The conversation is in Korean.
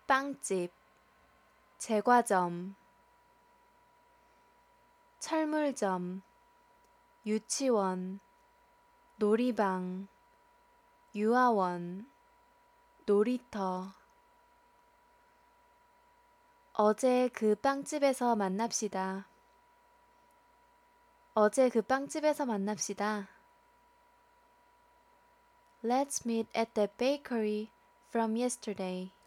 빵집, 제과점, 철물점, 유치원, 놀이방, 유아원, 놀이터. 어제 그 빵집에서 만납시다. 어제 그 빵집에서 만납시다. Let's meet at that bakery from yesterday.